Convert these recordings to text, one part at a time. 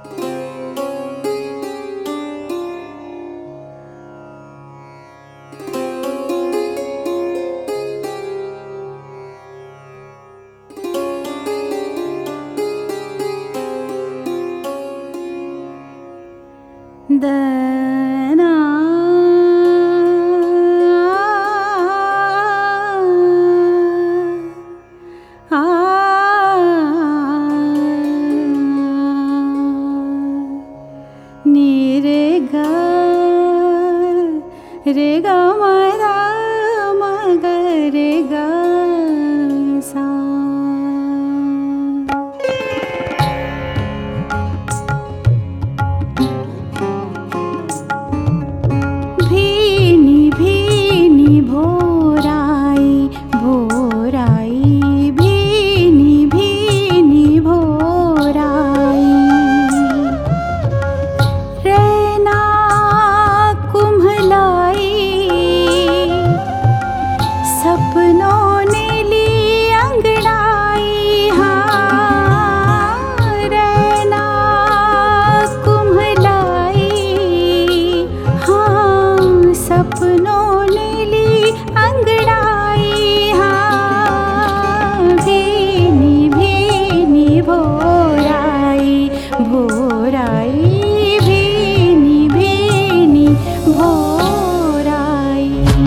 दना नी रे गा म ग रे गा सा। भीनी भीनी भोराई भोराई भीनी भीनी भोराई रैना कुम्हलाई सपनों ने ली अंगड़ाई। हाँ रैना कुम्हलाई हाँ सपनों ने ली अंगड़ाई। हाँ भीनी भीनी भोराई भोराई भीनी भीनी भोराई।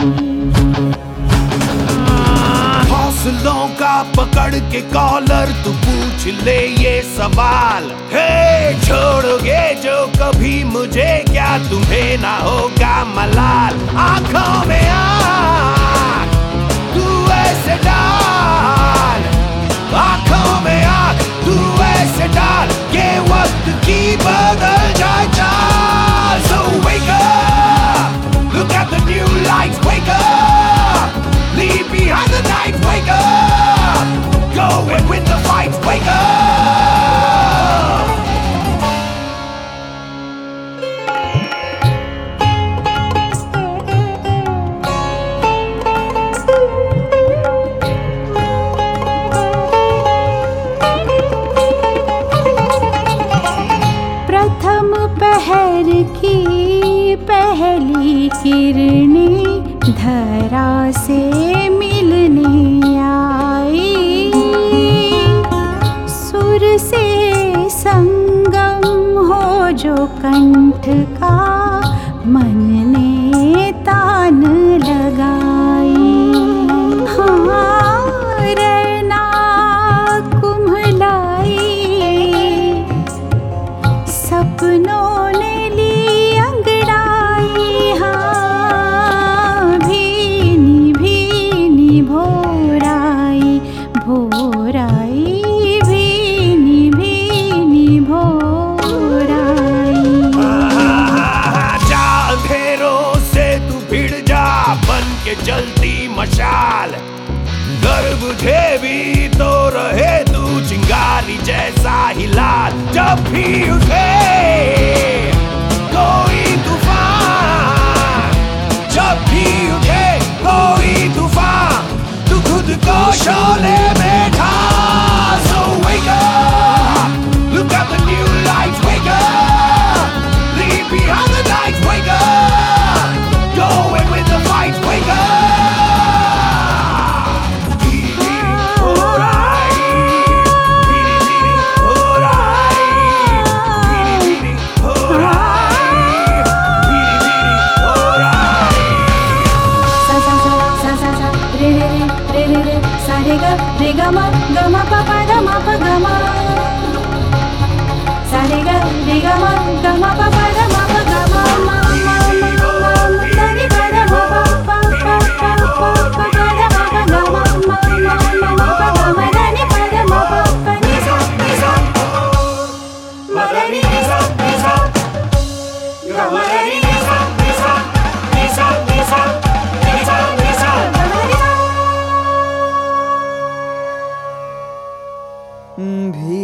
हौसलों का पकड़ के कॉलर तू पूछ ले ये सवाल, हे छोड़ोगे जो कभी मुझे क्या तुम्हें ना होगा मलाल। आंखों में आँख तू ऐसे डाल, आंखों में आँख तू ऐसे डाल के वक्त की बदल जाए चाल। So wake up, look at the new lights, wake up, leave behind the night, wake up, go and win the fight, wake up. प्रथम पहर की पहली किरणें धरा से मिलने आई। सुर से संगम हो जो कंठ का मन ने तान लगाई। हाँ रैना कुम्हलाई सपनों ने ली अंगड़ाई। हाँ भीनी भीनी भोराई भोराई भीनी भीनी भोराई। जा अंधेरों से तू भिड़ जा बन के जलती मशाल, घर बुझे भी तो रहे तू चिंगारी जैसा ही लाल। जब भी उठे कोई तूफान, जब भी उठे कोई तूफान, तू खुद को शोले में ढाल। So wake up, look at the new lights, wake up, leave behind the night, wake up, go and win the fight, wake up. रे ग म प प ग म प ग म सा रे ग म प प ग म प ग म म सा रे ग म प प प प प ग म प ग म म प ग म रे नि प ग म प प नि सा म रे नि सा ग म रे नि सा नि सा नि सा नि सा नि सा नि सा ग म रे नि सा। भी